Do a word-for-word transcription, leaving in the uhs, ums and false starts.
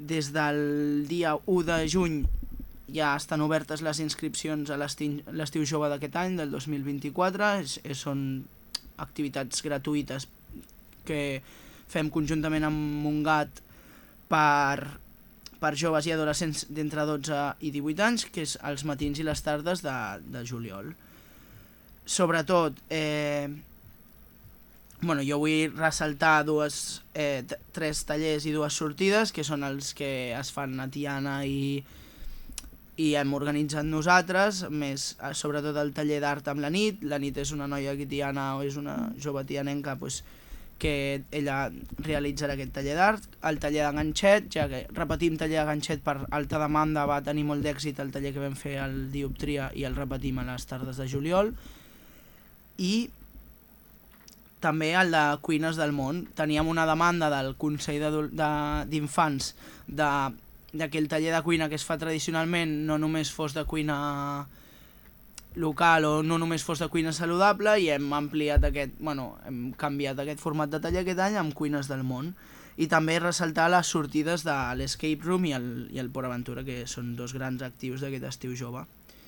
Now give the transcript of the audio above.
des del dia u de juny ja estan obertes les inscripcions a l'estiu jove d'aquest any, del dos mil vint-i-quatre. És, és, són activitats gratuïtes que fem conjuntament amb Montgat per, per joves i adolescents d'entre dotze i divuit anys, que és els matins i les tardes de, de juliol. Sobretot, eh, bueno, jo vull ressaltar dues, eh, tres tallers i dues sortides, que són els que es fan a Tiana i, i hem organitzat nosaltres, més sobretot el taller d'art amb la nit. La nit és una noia que Tiana, o és una jove tianenca, pues, que ella realitzarà aquest taller d'art. El taller de ganxet, ja que repetim taller de ganxet per alta demanda, va tenir molt d'èxit el taller que vam fer al Dioptria i el repetim a les tardes de juliol. I també el de cuines del món. Teníem una demanda del Consell d'Infants de, de que el taller de cuina que es fa tradicionalment no només fos de cuina local o no només fos de cuina saludable, i hem ampliat aquest, bueno, hem canviat aquest format de taller aquest any amb cuines del món. I també ressaltar les sortides de l'Escape Room i el, i el Port Aventura, que són dos grans actius d'aquest estiu jove.